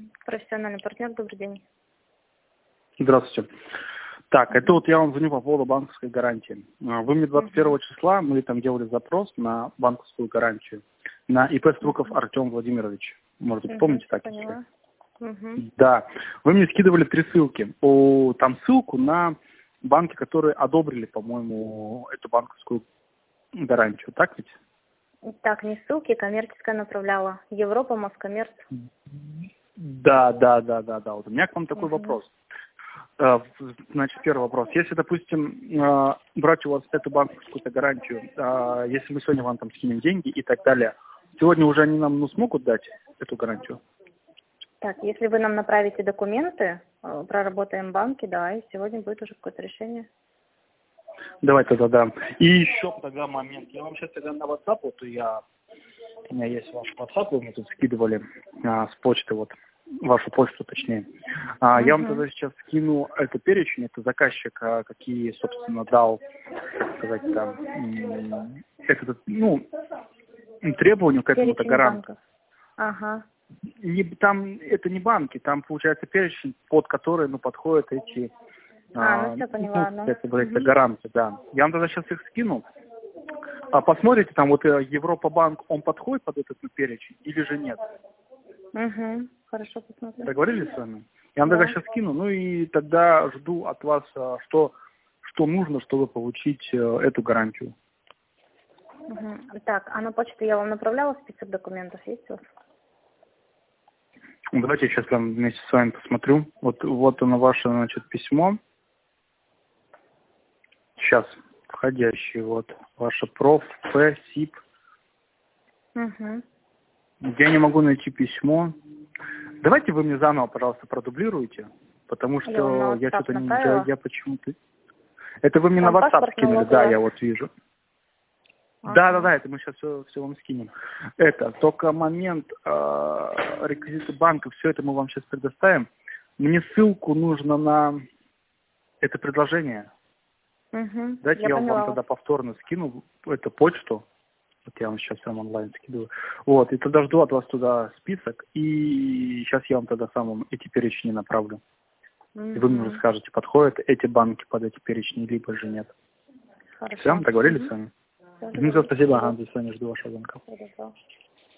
Профессиональный партнер, добрый день. Здравствуйте. Так, это вот я вам звоню по поводу банковской гарантии. Вы мне 21 числа, мы там делали запрос на банковскую гарантию на ИП Струков Артем Владимирович. Может быть, помните так? Поняла. Да. Вы мне скидывали 3 ссылки. Там ссылку на банки, которые одобрили, по-моему, эту банковскую гарантию. Так ведь? Так, не ссылки, коммерческая направляла. Европа, Москоммерц. Да. Вот у меня к вам такой вопрос. Значит, первый вопрос. Если, допустим, брать у вас эту банковскую гарантию, если мы сегодня вам там скинем деньги и так далее, сегодня уже они нам смогут дать эту гарантию? Так, если вы нам направите документы, проработаем банки, да, и сегодня будет уже какое-то решение. Давай тогда, да. И еще тогда момент. Я вам сейчас тогда на WhatsApp, у меня есть ваш WhatsApp, вы мне тут скидывали с почты, вот, вашу почту точнее. Я вам тогда сейчас скину это перечень, это заказчик, какие, собственно, дал, так сказать, там, требованию к этому-то гаранту. Ага. Там это не банки, там получается перечень, под который подходят эти все поняла, это гаранты, да. Я вам тогда сейчас их скину. Посмотрите, там вот Европа-банк, он подходит под этот перечень или же нет? Хорошо, посмотрим. Договорились с вами? Я вам тогда сейчас скину, и тогда жду от вас, что нужно, чтобы получить эту гарантию. Так, а на почту я вам направляла список документов, есть у вас? Давайте я сейчас прям вместе с вами посмотрю. Вот оно ваше, значит, письмо. Сейчас, входящий, вот, ваше проф, П, СИП. Я не могу найти письмо. Давайте вы мне заново, пожалуйста, продублируете, потому что я что-то не... Я почему-то... Это вы мне на WhatsApp скинули, да, я вот вижу. Да, это мы сейчас все вам скинем. Только момент, реквизиты банка, все это мы вам сейчас предоставим. Мне ссылку нужно на это предложение. Давайте я вам тогда повторно скину эту почту. Вот я вам сейчас прям онлайн скидываю. Вот, и тогда жду от вас туда список. И сейчас я вам тогда сам эти перечни направлю. И вы мне уже скажете, подходят эти банки под эти перечни, либо же нет. Хорошо. Все, договорились с вами? Спасибо, до свидания, жду вашего звонка.